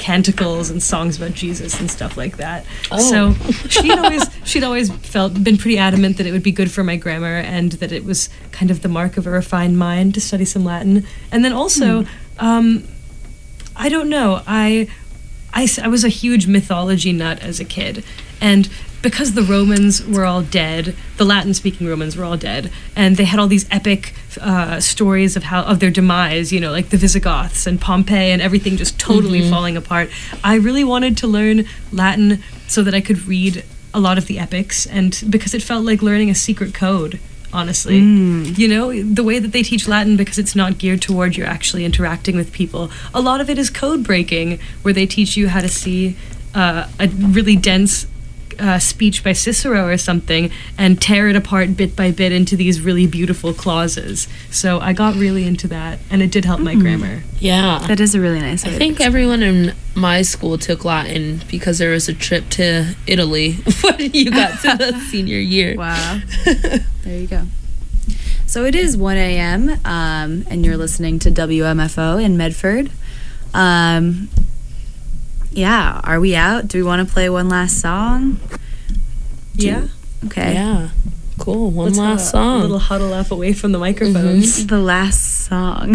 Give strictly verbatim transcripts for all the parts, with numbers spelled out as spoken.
canticles and songs about Jesus and stuff like that. Oh. So she'd always she'd always felt been pretty adamant that it would be good for my grammar and that it was kind of the mark of a refined mind to study some Latin. And then also, hmm. um, I don't know, I, I I was a huge mythology nut as a kid, and because the Romans were all dead, the Latin-speaking Romans were all dead, and they had all these epic uh, stories of how of their demise, you know, like the Visigoths and Pompeii and everything just totally mm-hmm. falling apart. I really wanted to learn Latin so that I could read a lot of the epics, and because it felt like learning a secret code, honestly. Mm. You know, the way that they teach Latin, because it's not geared toward you actually interacting with people, a lot of it is code breaking, where they teach you how to see uh, a really dense Uh, speech by Cicero or something and tear it apart bit by bit into these really beautiful clauses. So I got really into that, and it did help mm. my grammar. Yeah. That is a really nice I think everyone in my school took Latin because there was a trip to Italy when you got to the senior year. Wow. There you go. So it is one a.m. Um, and you're listening to W M F O in Medford. Um... Yeah, are we out? Do we want to play one last song? Do yeah. Okay. Yeah. Cool. One Let's last have a, song. A little huddle up away from the microphones. Mm-hmm. The last song.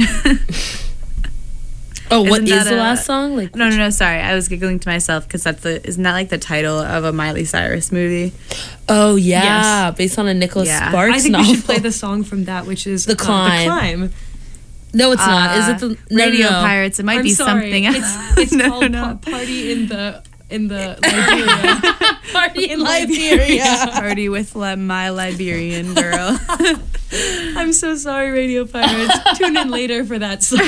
Oh, what isn't is the a, last song? Like no, no, no. Sorry, I was giggling to myself because that's the isn't that like the title of a Miley Cyrus movie? Oh yeah, yes. Based on a Nicholas yeah. Sparks I think novel. we should play the song from that, which is The Climb. Uh, the Climb. No, it's uh, not. Is it the no, Radio no, no. Pirates? It might I'm be sorry. something else. It's, it's no, called no. Pa- Party in the in the Liberia. Party in in Liberia. Liberia. Party with li- my Liberian girl. I'm so sorry, Radio Pirates. Tune in later for that song.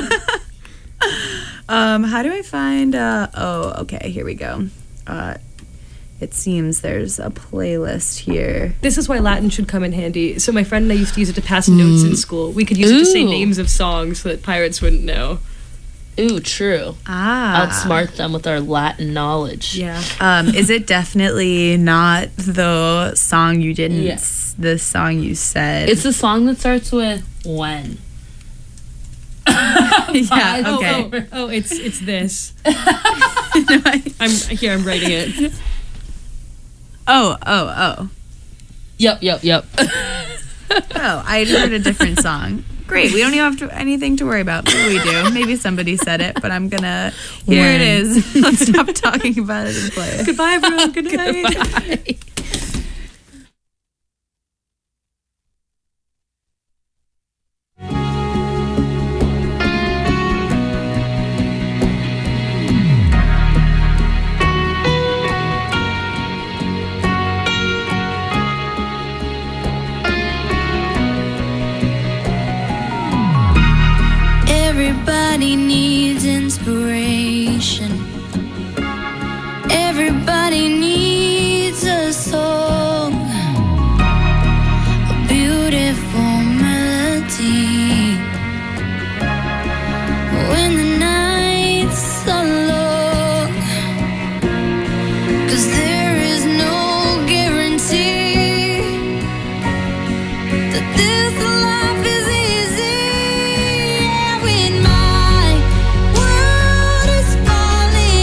um, how do I find? Uh, oh, okay. Here we go. Uh, it seems there's a playlist here. This is why Latin should come in handy. So my friend and I used to use it to pass notes in school. We could use Ooh. it to say names of songs so that pirates wouldn't know. Ooh, true. Ah. Outsmart them with our Latin knowledge. Yeah. Um, is it definitely not the song you didn't, Yeah. s- the song you said? It's the song that starts with when. Yeah, Oh, okay. oh, oh, it's it's this. No, I- I'm here. I'm writing it. oh, oh, oh. Yep, yep, yep. Oh, I heard a different song. Great. We don't even have to, anything to worry about. Maybe we do. Maybe somebody said it, but I'm gonna. Here When. it is. Let's stop talking about it and play it. Goodbye, everyone. Good night. Goodbye. Everybody needs inspiration. Everybody needs a song, a beautiful melody. When the nights are long, 'cause there is no guarantee that this life is easy. Yeah, when my world is falling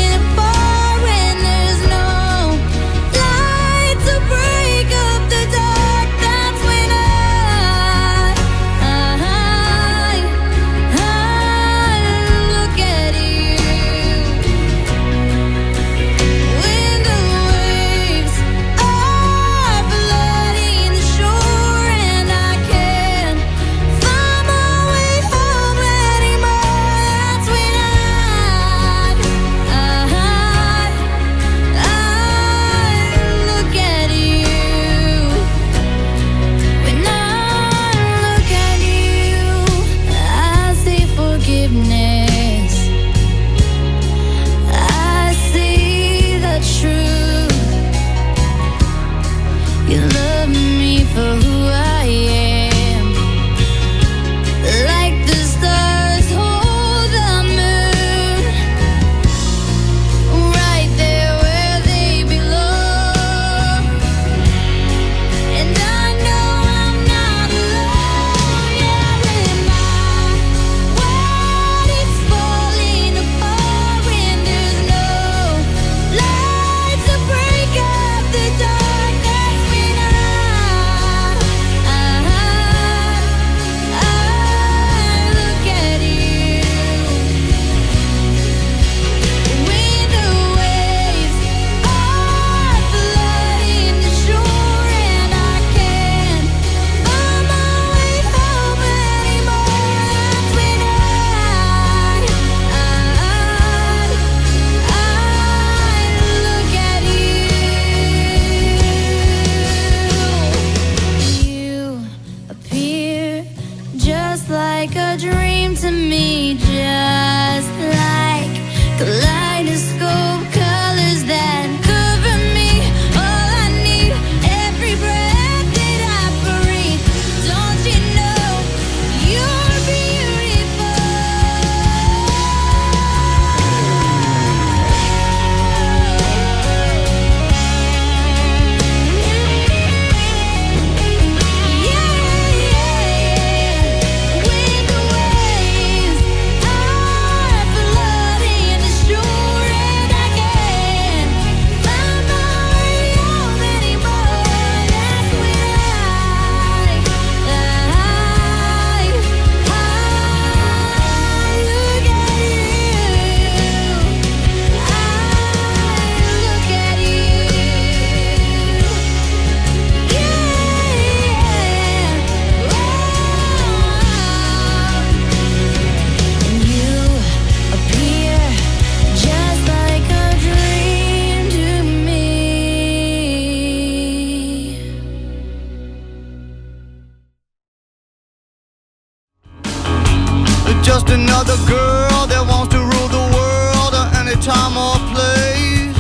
time or place.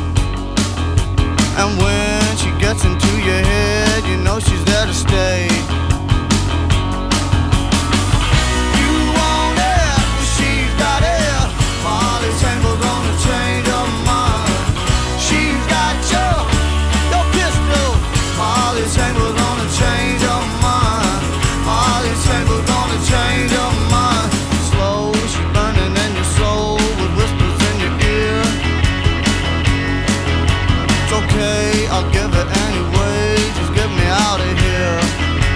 And when she gets into your head, you know she's there to stay. You want it, but she's got it. Molly Tangle's gonna change her mind. She's got your, your pistol. Molly Tangle's gonna change her mind. Molly Tangle's gonna change her mind. Slow, she's burning in your soul with whispers in your ear. It's okay, I'll give it anyway. Just get me out of here.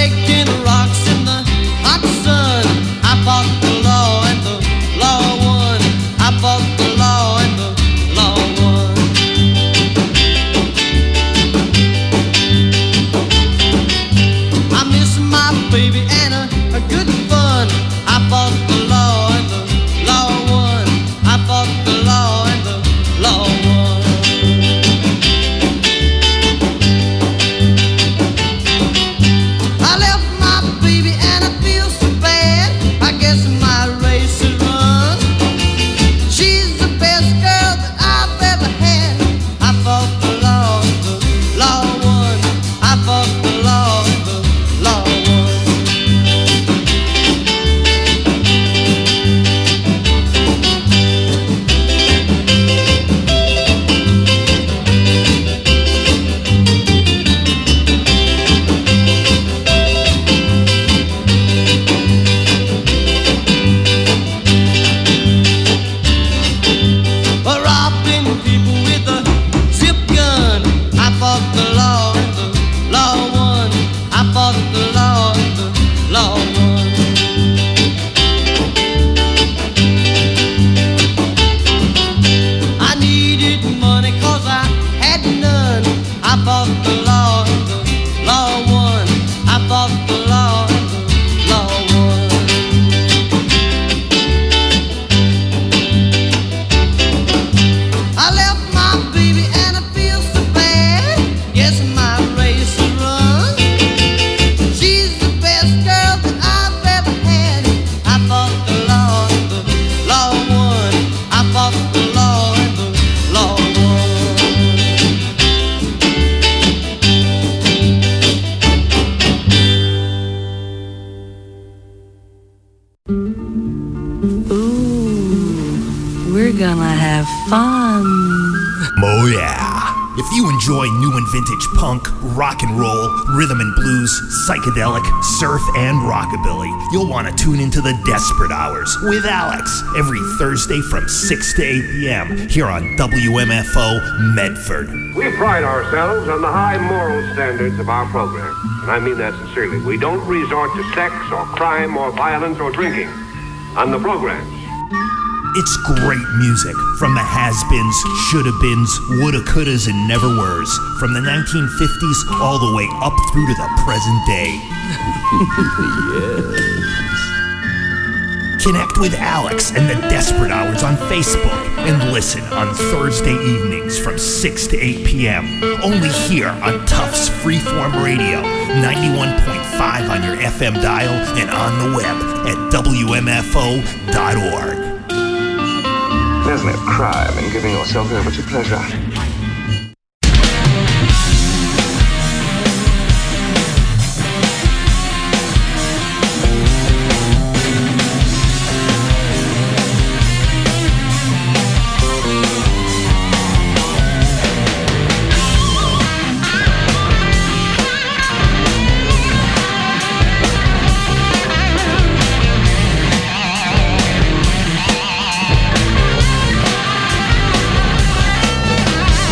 breaking rocks in the hot sun. I fought the law and the law won. I fought the law and the law won. I miss my baby and a, a good fun. I fought the law and the law won. I fought the law and the law won. I left my baby and I feel so bad. I guess my race is run. She's the best girl that I've ever had. I fought the law and the law won. I fought the law and the law won. But robbing people with a zip gun. I fought the law and the law won. I fought the law and the law won. I needed money cause I had none. I fought the law and the law won. I fought the law and the law won. I left my baby and I feel so bad. Yes, my race is run. She's the best girl that I've ever had. I fought the law and the law won. I fought the law and the law won. Ooh, we're gonna have fun. Oh yeah. If you enjoy new and vintage punk, rock and roll, rhythm and blues, psychedelic, surf, and rockabilly, you'll want to tune into the Desperate Hours with Alex every Thursday from six to eight p.m. here on W M F O Medford. We pride ourselves on the high moral standards of our program, and I mean that sincerely. We don't resort to sex or crime or violence or drinking on the programs. It's great music from the has-beens, shoulda-beens, woulda-couldas, and never-weres, from the nineteen fifties all the way up through to the present day. Yes. Connect with Alex and the Desperate Hours on Facebook and listen on Thursday evenings from six to eight p.m. only here on Tufts Freeform Radio, ninety-one point five on your F M dial and on the web at W M F O dot org. There's no crime in giving yourself over to pleasure. I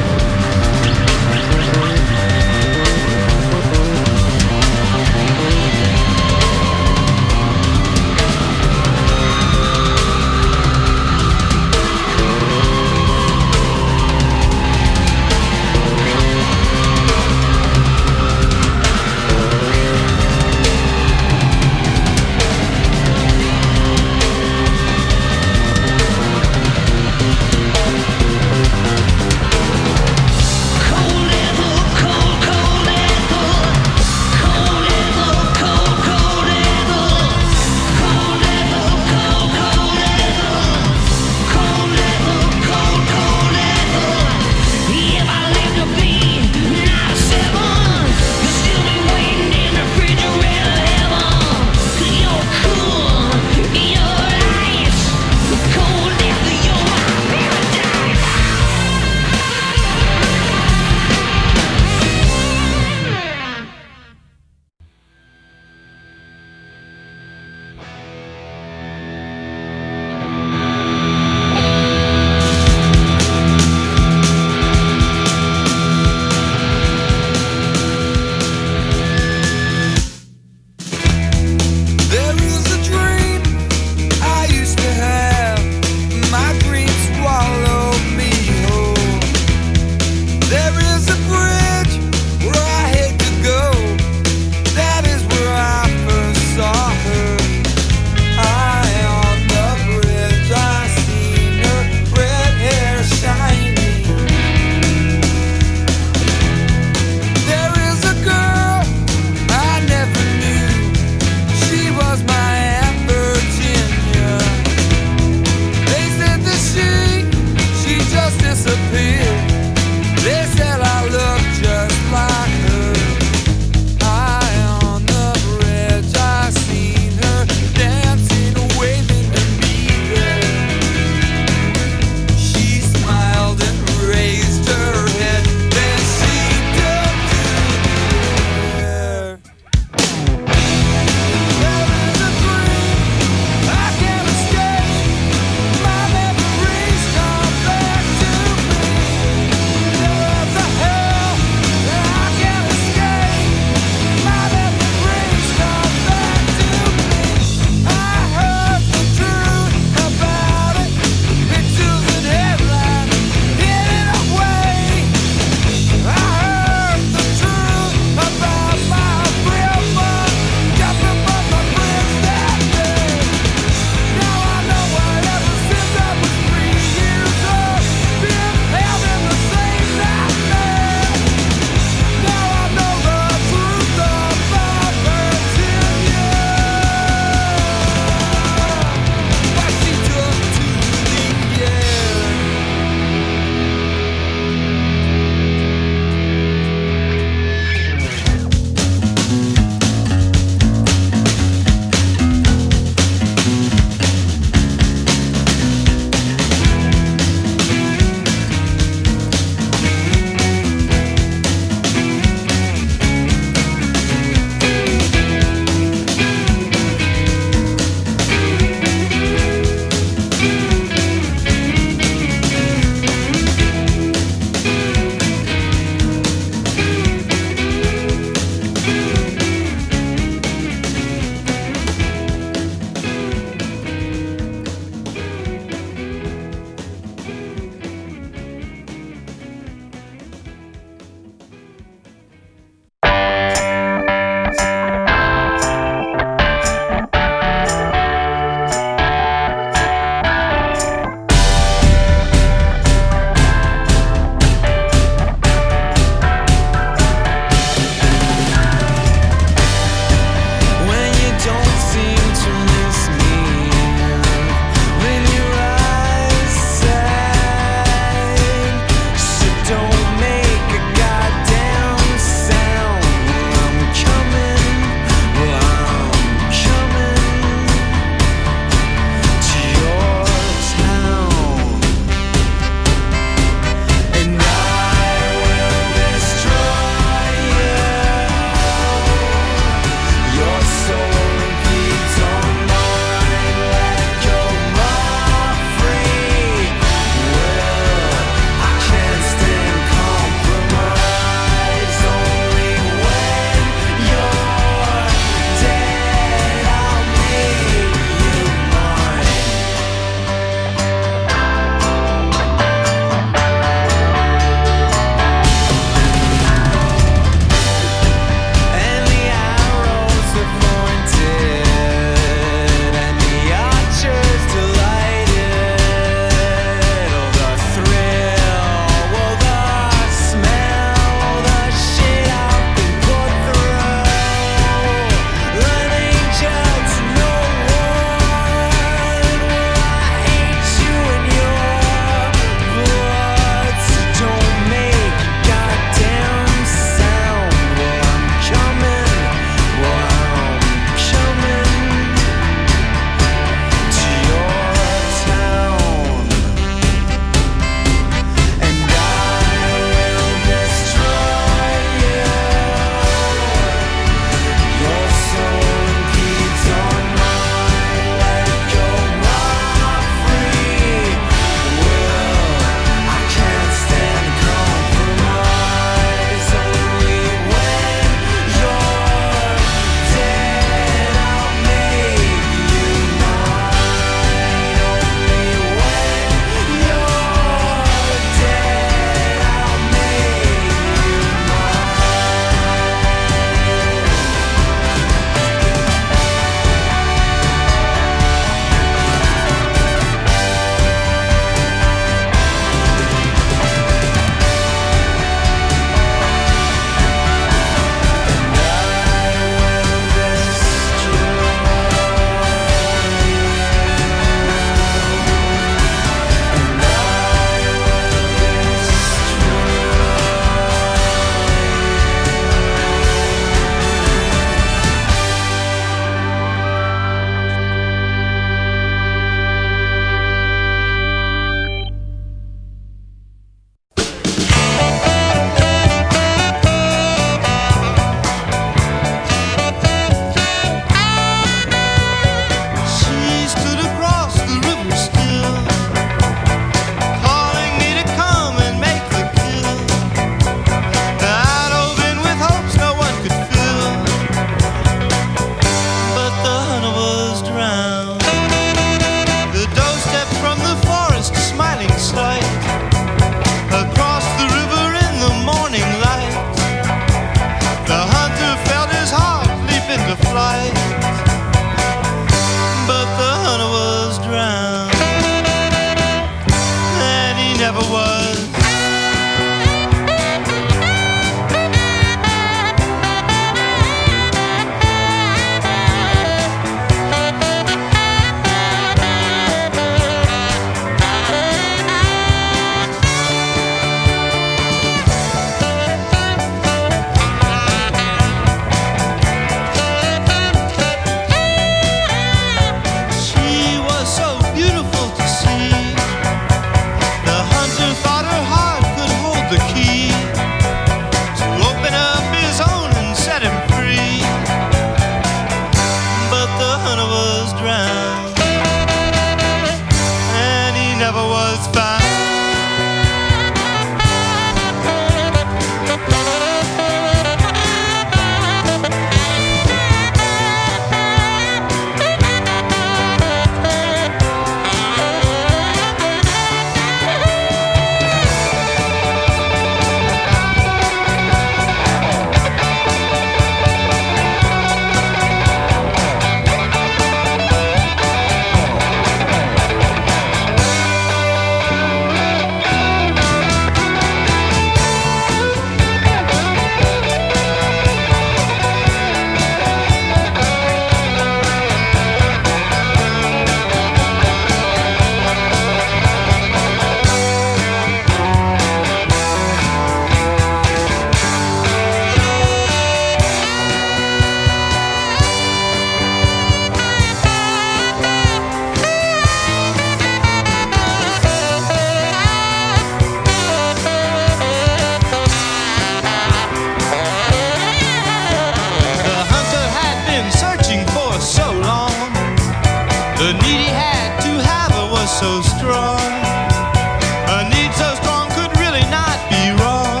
The need he had to have her was so strong. A need so strong could really not be wrong.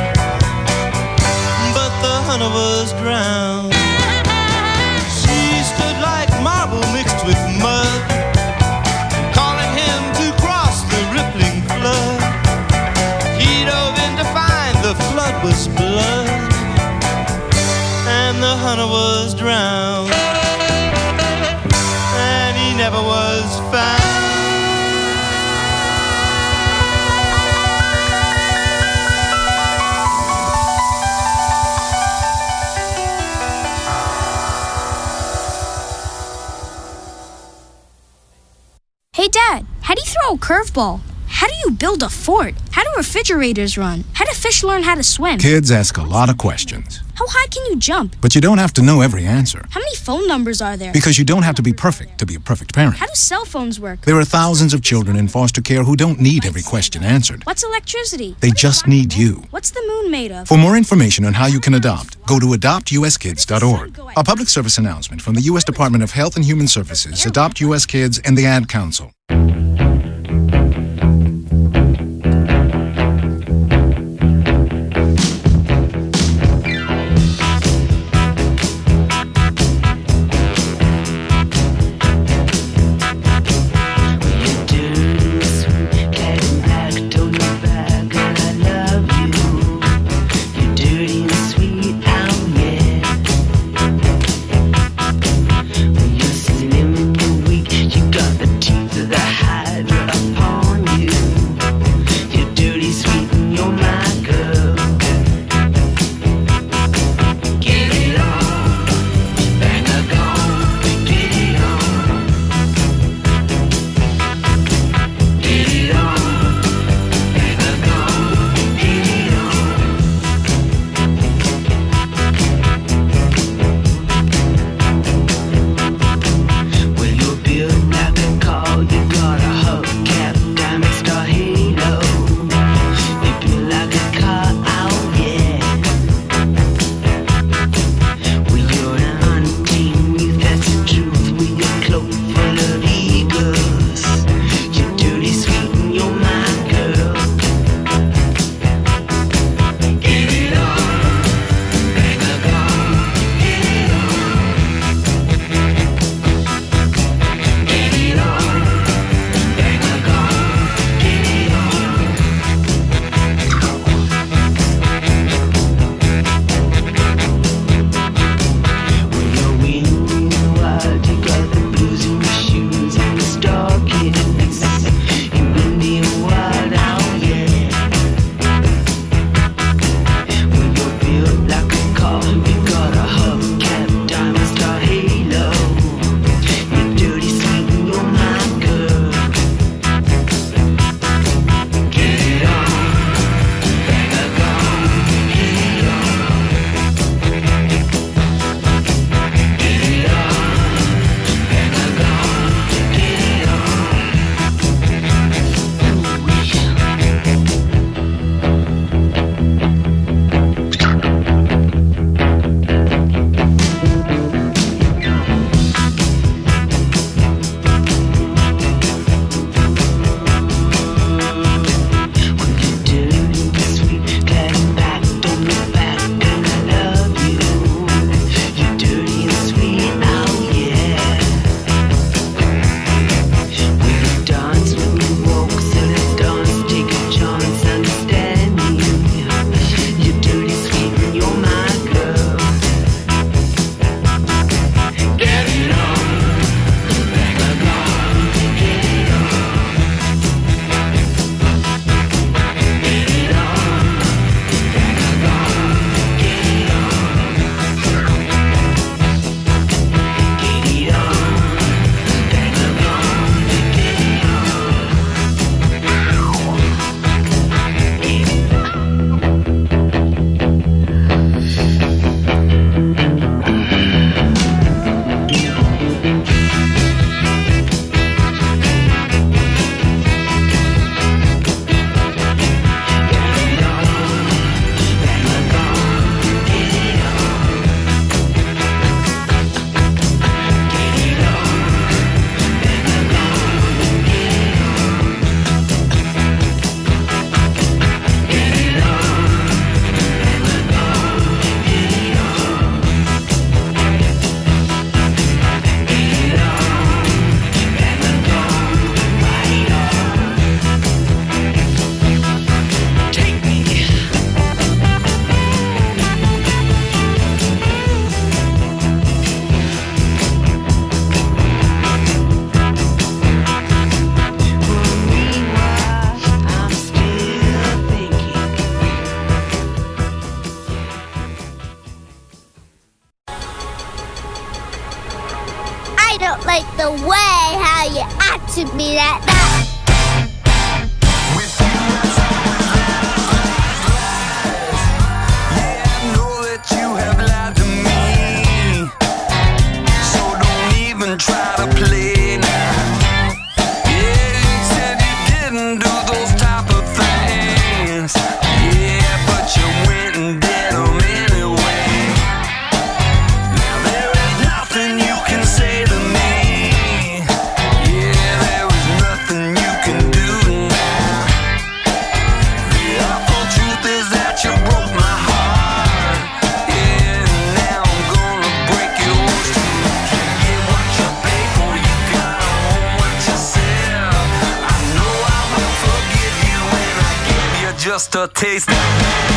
But the hunter was drowned. She stood like marble mixed with mud, calling him to cross the rippling flood. He dove in to find the flood was blood, and the hunter was drowned, and he never was found. Hey Dad, how do you throw a curveball? How do you build a fort? How do refrigerators run? How do fish learn how to swim? Kids ask a lot of questions, How high can you jump? but you don't have to know every answer. How many phone numbers are there? Because you don't have to be perfect to be a perfect parent. How do cell phones work? There are thousands of children in foster care who don't need every question answered. What's electricity? They just need you. What's the moon made of? For more information on how you can adopt, go to adopt u s kids dot org. A public service announcement from the U S Department of Health and Human Services, Adopt U S Kids, and the Ad Council. The high you ought to be that night. Try to play now. Yeah, you said you didn't do those type of things. Yeah, but you went and did them anyway. Now there is nothing you can say to me. Yeah, there is nothing you can do now. The awful truth is that you broke my heart. Yeah, now I'm gonna break yours too. Just a taste of it.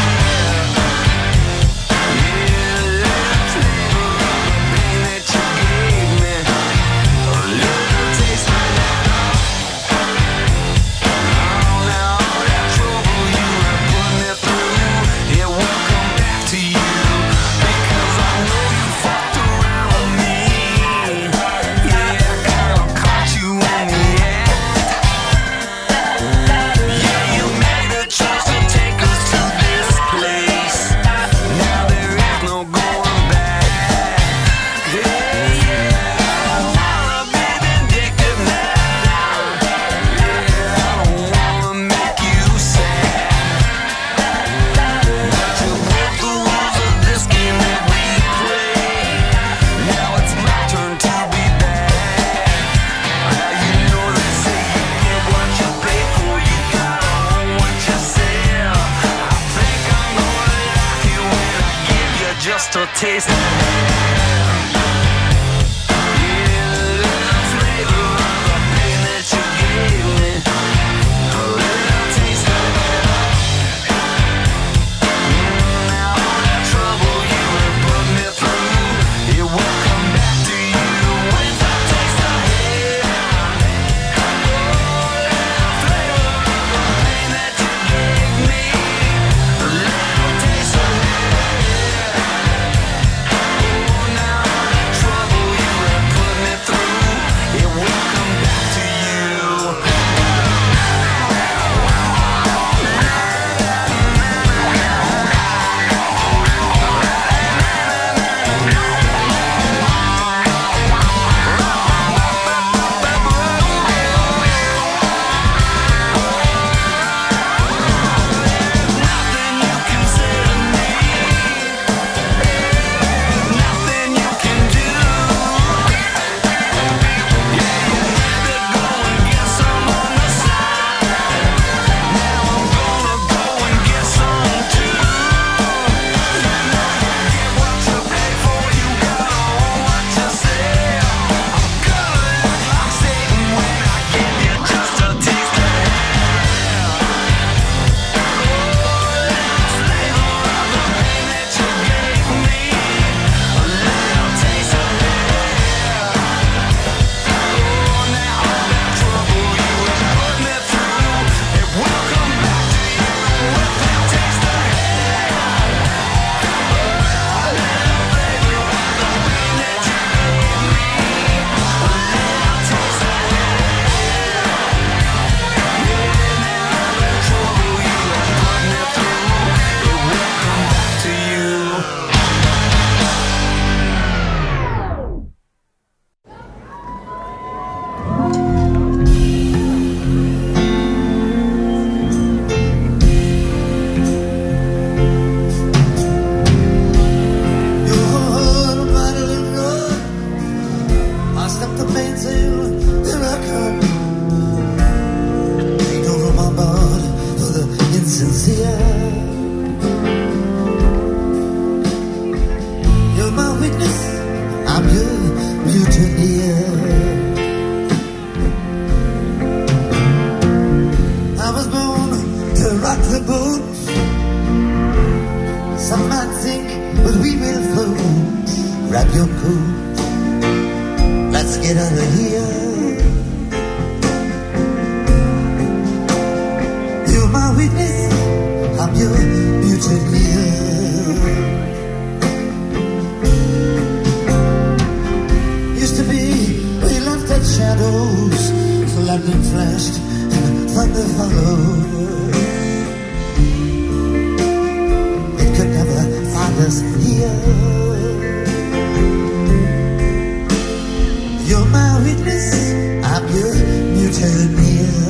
Just a taste of it. grab your coat, let's get out of here. You're my witness, I'm your mutineer. Used to be, we left that shadow shadows, so lightning flashed and thunder followed. It could never find us here. You're my witness, I'm your mutineer.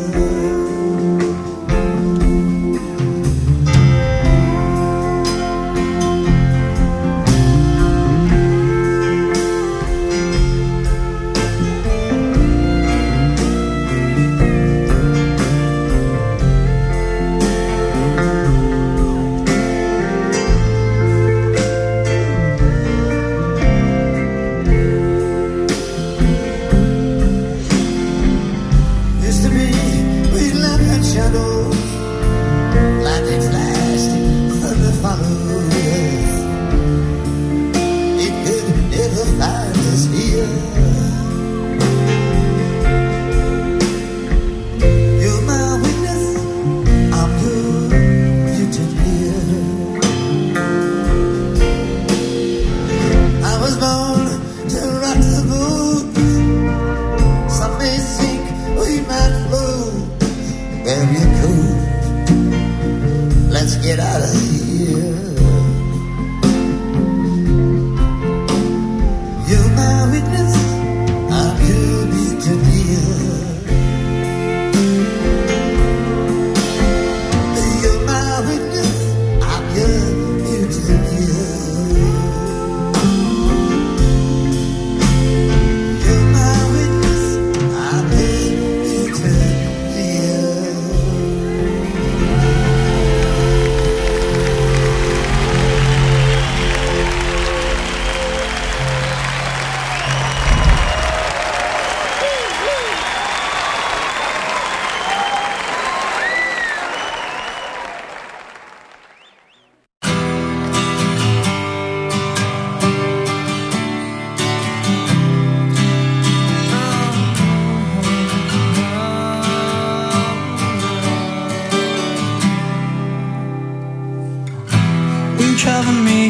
Cover me,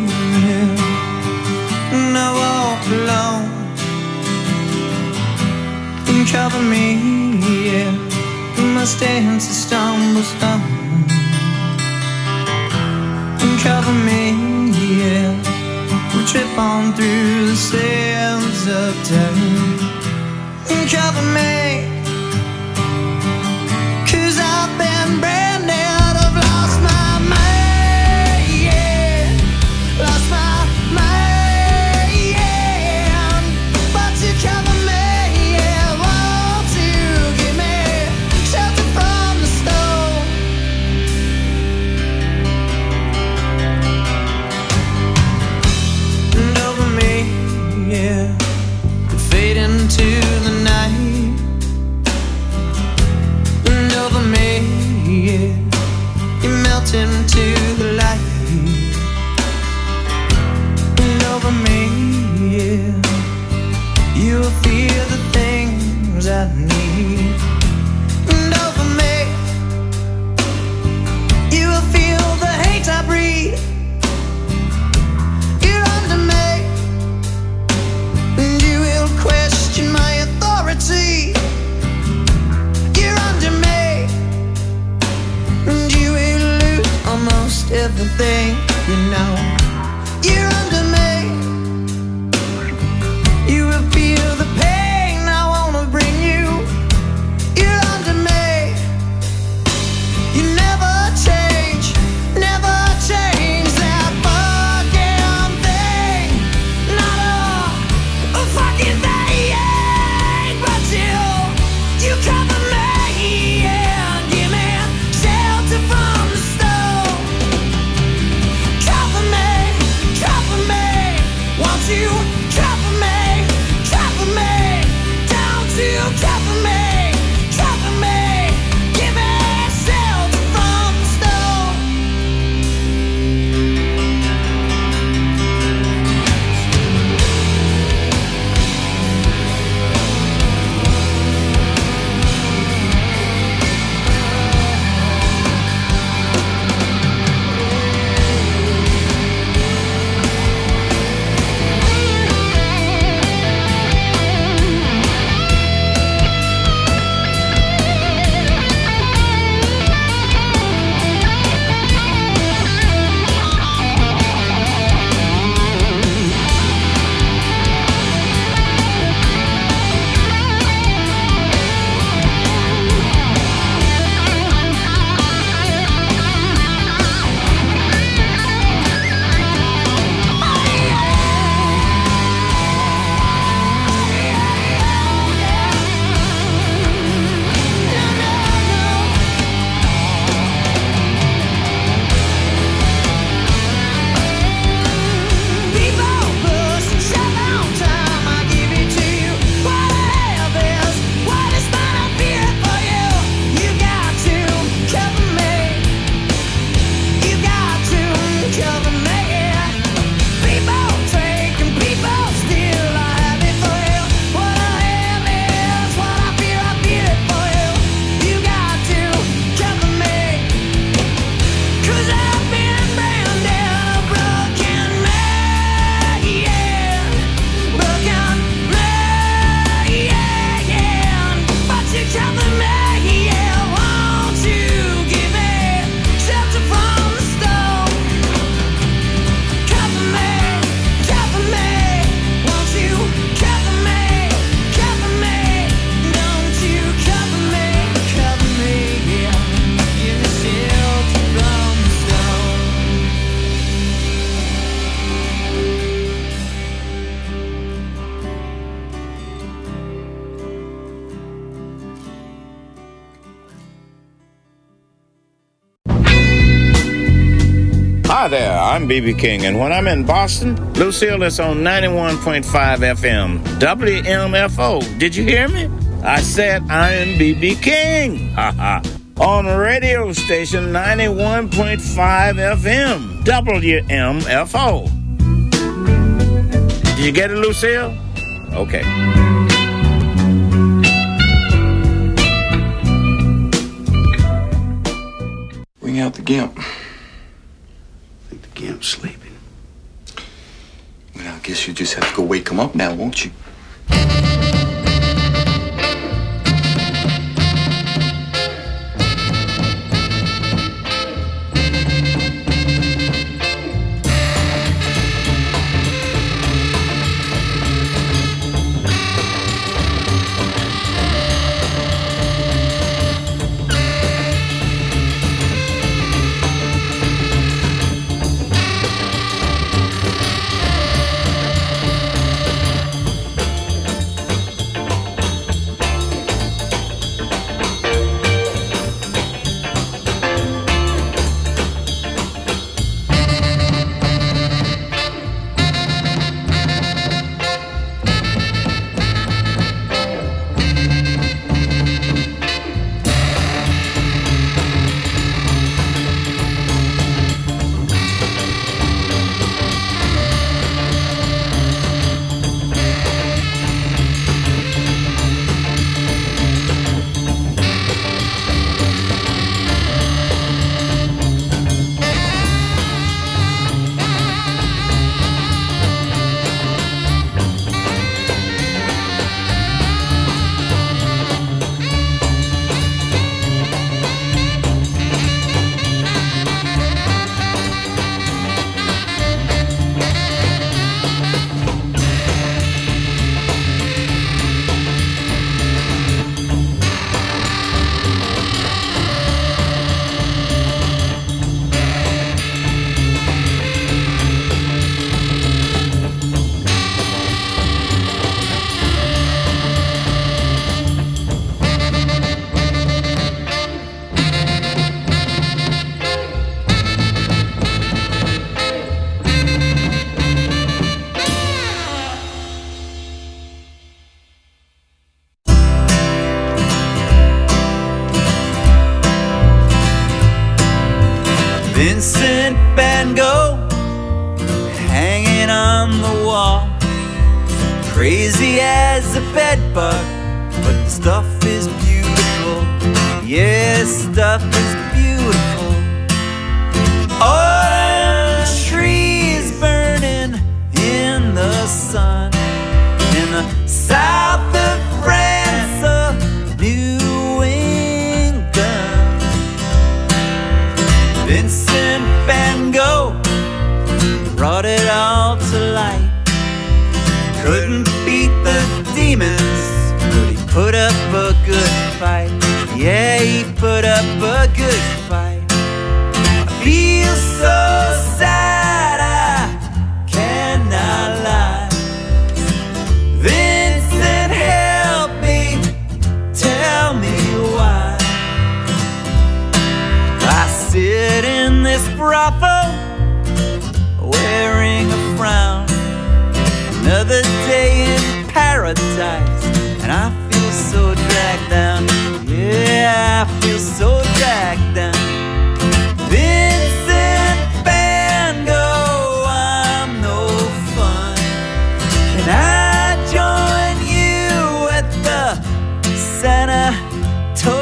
and I walk alone. And cover me, yeah. My stance is stumble, stumble. And cover me, yeah. We trip on through the sands of time. And cover me, 'cause I've been branded, I've lost my mind. Lost my mind, yeah. But you cover me, yeah. Won't you give me shelter from the storm? And over me, yeah. Fade into the night. And over me, yeah. You melt into the light. Over me, yeah. You'll feel the things I need. And over me, you will feel the hate I breathe. You're under me, and you will question my authority. You're under me, and you will lose almost everything you know. You're under me. You will feel the pain I wanna bring you. You're under me. You never change, never change that fucking thing. Not a fucking thing. But you, you cover me, yeah. Give me shelter from the storm. Cover me, cover me. Want you cover me, cover me, down to cover me, cover me, give me shelter from the storm. Hi there, I'm B B King, and when I'm in Boston, Lucille is on ninety-one point five F M, W M F O. Did you hear me? I said I'm B B King. Ha ha. On radio station ninety-one point five F M, W M F O. Did you get it, Lucille? Okay. Bring out the gimp. Gimp's sleeping. Well, I guess you just have to go wake him up now, won't you? Vincent Van Gogh hanging on the wall, crazy as a bedbug, but the stuff is beautiful. Yes, stuff is beautiful. Orange trees burning in the sun in the south of France, of New England. Vincent Van Gogh brought it all to light. Couldn't beat the demons, but he put up a good fight. Yeah, he put up a good fight. I feel so sad, I cannot lie. Vincent, help me, tell me why. I sit in this brothel, wearing a frown. Another day in paradise, and I feel so dragged down. Yeah, I feel so dragged down. Vincent Van Gogh, I'm no fun. And I join you at the sanatorium.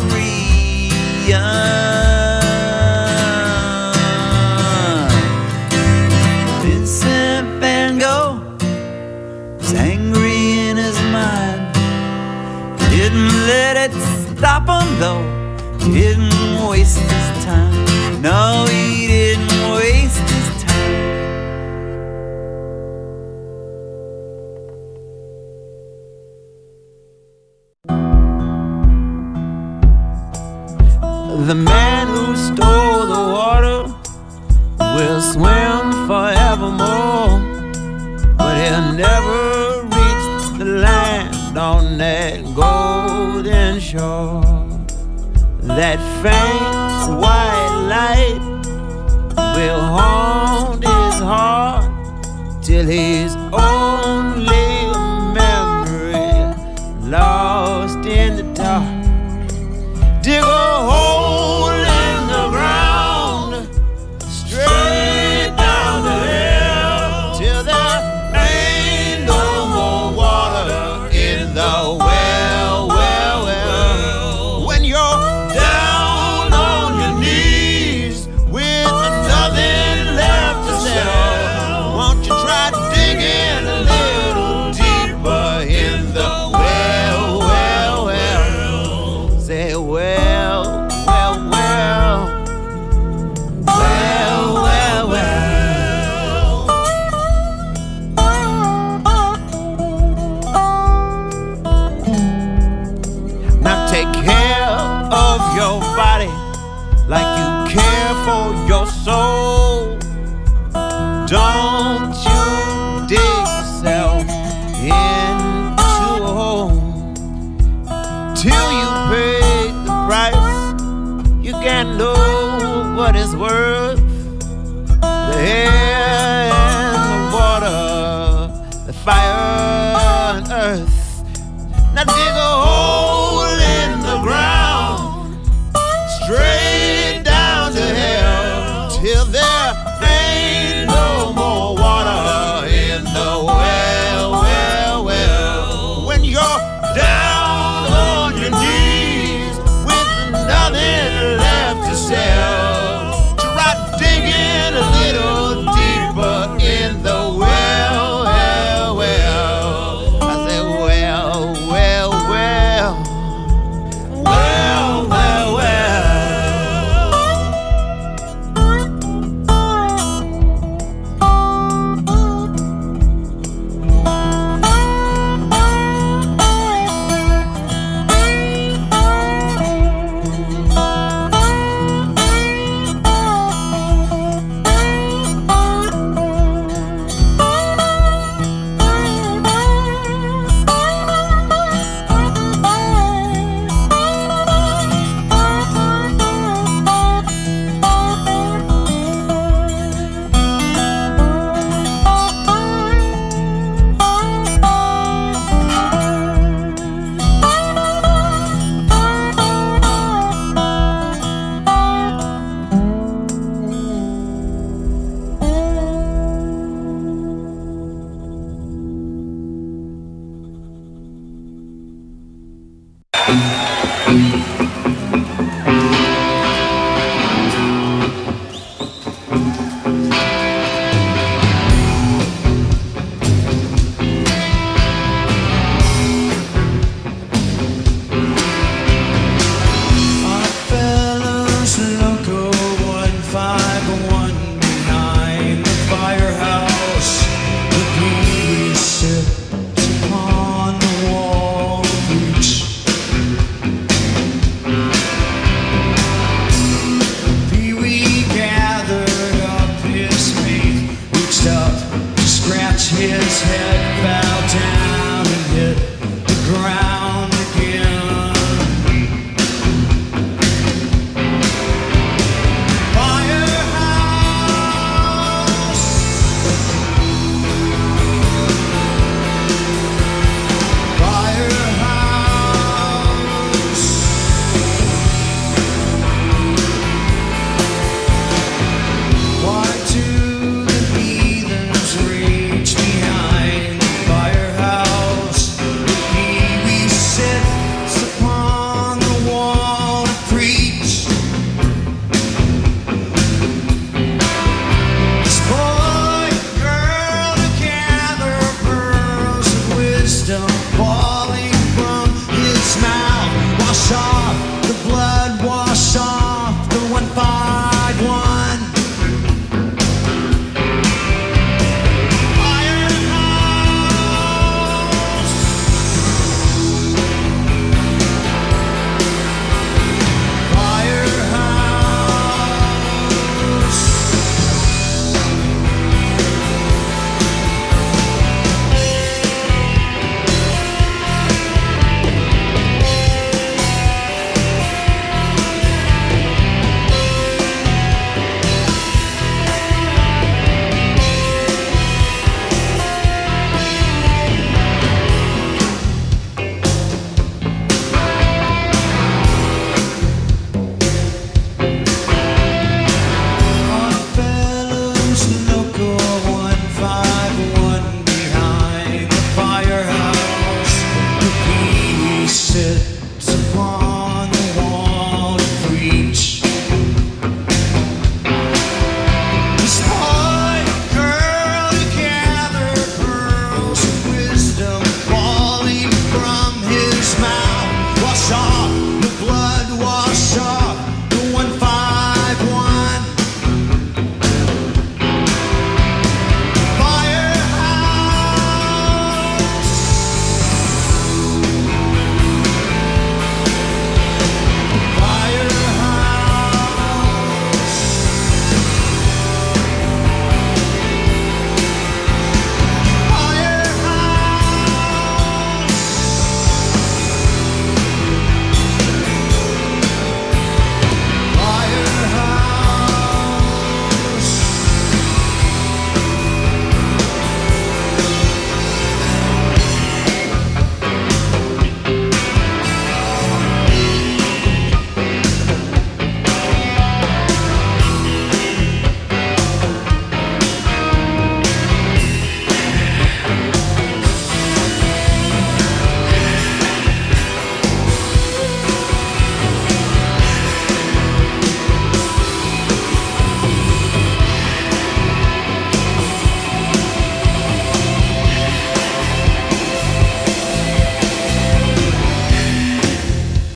Vincent Van Gogh was angry in his mind. Didn't let it stop him though. He didn't waste his time. No, he didn't waste his time. The man who stole the water will swim forevermore, but he'll never reach the land on that golden shore. That faint white light will haunt his heart till his only memory lost in the dark. Dig a hole in the ground, straight down to hell, till there ain't no more water in the well, well, well. When you're down on your knees with nothing left to sell, won't you try digging a little deeper in the well, well, well. Say well, well, well, well, well, well. Now take care of your body like you care for your soul. Don't you dig yourself into a hole till you pay the price. You can't know what it's worth. The air and the water, the fire and earth. Now dig a hole in the ground, straight down to hell, till there ain't no more water in the well, well, well. When you're down on your knees with nothing left to sell, try digging a little deeper in the well, well, well. I say well, well, well, well, well, well. Fellas, loco one five one behind the firehouse. The Pee-wee sits upon the wall of reach. Pee-wee gathered up his faith, reached up to scratch his head, fell down and hit the ground again. Why do the heathens rage behind the firehouse? The Pee-wee sits upon the wall to preach. This boy and girl together, pearls of wisdom falling from his mouth, wash off the blood